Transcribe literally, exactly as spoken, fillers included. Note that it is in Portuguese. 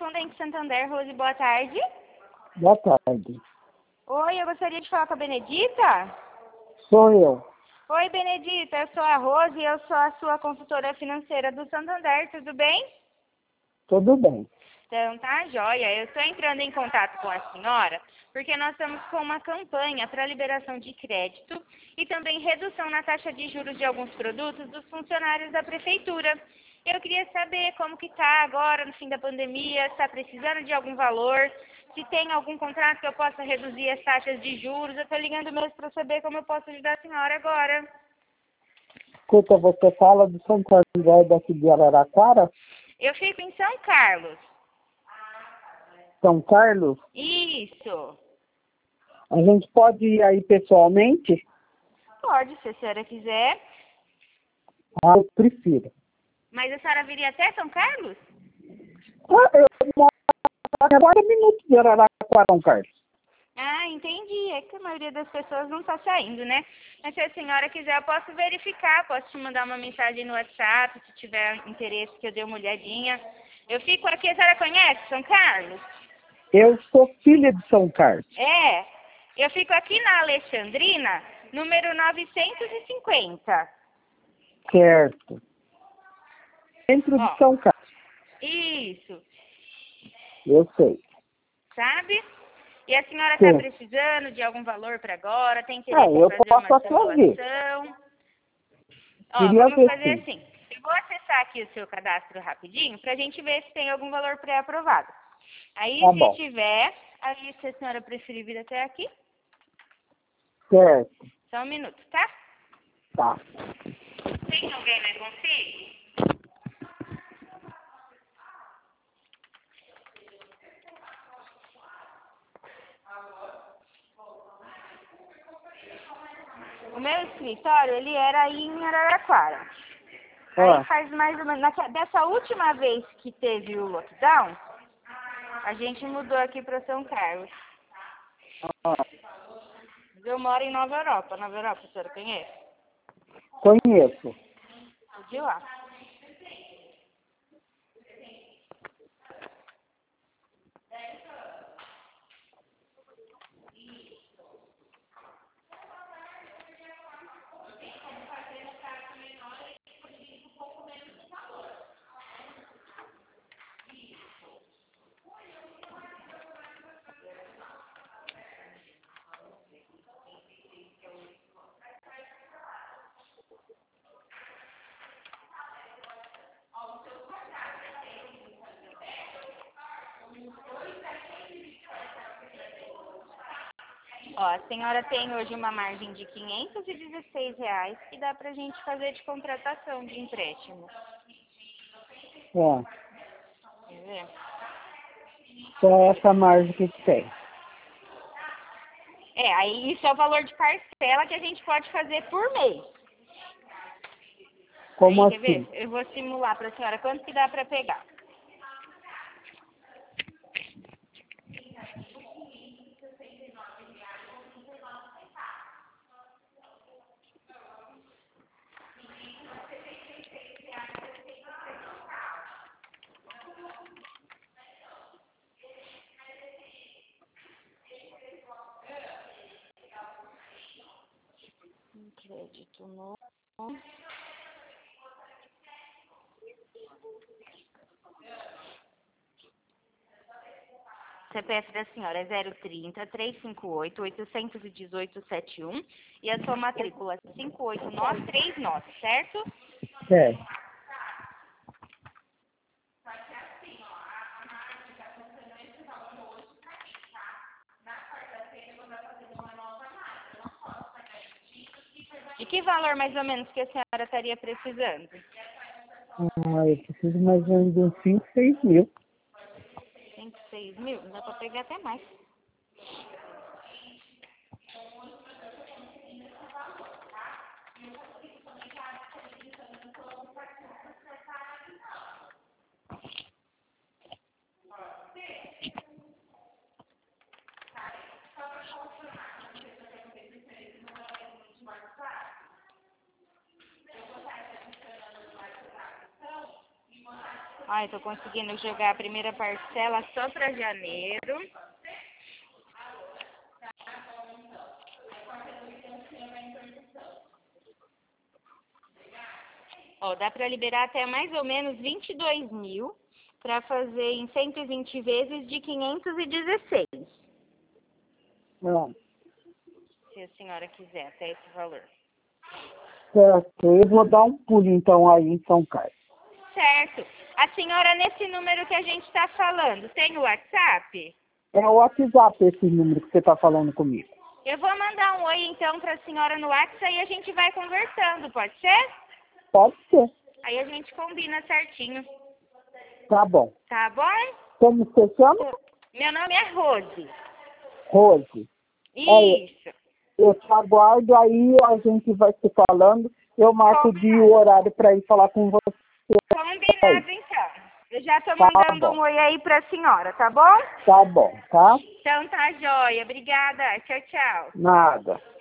Correspondente Santander, Rose, boa tarde. Boa tarde. Oi, eu gostaria de falar com a Benedita. Sou eu. Oi, Benedita, eu sou a Rose e eu sou a sua consultora financeira do Santander, tudo bem? Tudo bem. Então tá, joia. Eu estou entrando em contato com a senhora porque nós estamos com uma campanha para liberação de crédito e também redução na taxa de juros de alguns produtos dos funcionários da prefeitura. Eu queria saber como que está agora, no fim da pandemia, se está precisando de algum valor, se tem algum contrato que eu possa reduzir as taxas de juros. Eu estou ligando mesmo para saber como eu posso ajudar a senhora agora. Escuta, você fala de São Carlos daqui de Araraquara? Eu fico em São Carlos. São Carlos? Isso. A gente pode ir aí pessoalmente? Pode, se a senhora quiser. Ah, eu prefiro. Mas a senhora viria até São Carlos? Ah, eu moro a quarenta minutos de Araraquara, São Carlos. Ah, entendi. É que a maioria das pessoas não está saindo, né? Mas se a senhora quiser, eu posso verificar. Posso te mandar uma mensagem no WhatsApp, se tiver interesse, que eu dê uma olhadinha. Eu fico aqui, a senhora conhece São Carlos? Eu sou filha de São Carlos. É. Eu fico aqui na Alexandrina, número novecentos e cinquenta. Certo. Dentro Ó, de São Carlos. isso. Eu sei. Sabe? E a senhora está Sim. precisando de algum valor para agora? Tem interesse Ah, em eu fazer posso uma fazer. simulação? Ó, Queria vamos ver fazer sim. assim. Eu vou acessar aqui o seu cadastro rapidinho para a gente ver se tem algum valor pré-aprovado. Aí, Tá se bom. tiver, aí se a senhora preferir vir até aqui, Certo. só um minuto, tá? Tá. Tem alguém mais consigo? O meu escritório, ele era aí em Araraquara. Aí Ah, faz mais ou menos, naque- dessa última vez que teve o lockdown, a gente mudou aqui para São Carlos. ah, Eu moro em Nova Europa. Nova Europa, a senhora conhece? conheço. De lá. Ó, a senhora tem hoje uma margem de quinhentos e dezesseis reais que dá pra gente fazer de contratação de empréstimo. É. Quer ver? Só essa margem que tem. É, aí isso é o valor de parcela que a gente pode fazer por mês. Como Aí, quer assim? ver? Eu vou simular pra senhora quanto que dá pra pegar. Um crédito novo. C P F da senhora é zero trinta, trezentos e cinquenta e oito, oitocentos e dezoito, setenta e um e a sua matrícula é cinco oito nove três nove, certo? Certo. De que valor mais ou menos que a senhora estaria precisando? Ah, eu preciso mais ou menos de uns cinco, seis mil. cinco, seis mil? Dá pra pegar até mais. Ai, tô conseguindo jogar a primeira parcela só para janeiro. Ó, dá para liberar até mais ou menos vinte e dois mil para fazer em cento e vinte vezes de quinhentos e dezesseis. É. Se a senhora quiser, até esse valor. Certo, eu vou dar um pulo então aí em São Carlos. Certo. A senhora, nesse número que a gente está falando, tem o WhatsApp? É o WhatsApp esse número que você está falando comigo. Eu vou mandar um oi então para a senhora no WhatsApp e a gente vai conversando, pode ser? Pode ser. Aí a gente combina certinho. Tá bom. Tá bom? Como você chama? Meu nome é Rose. Rose. Isso. É, eu te aguardo, aí a gente vai se falando. Eu marco o dia e o horário para ir falar com você. Combinado aí. então. Eu já tô Tá mandando bom. um oi aí pra senhora, tá bom? Tá bom, tá? Então tá joia. Obrigada. Tchau, tchau. Nada.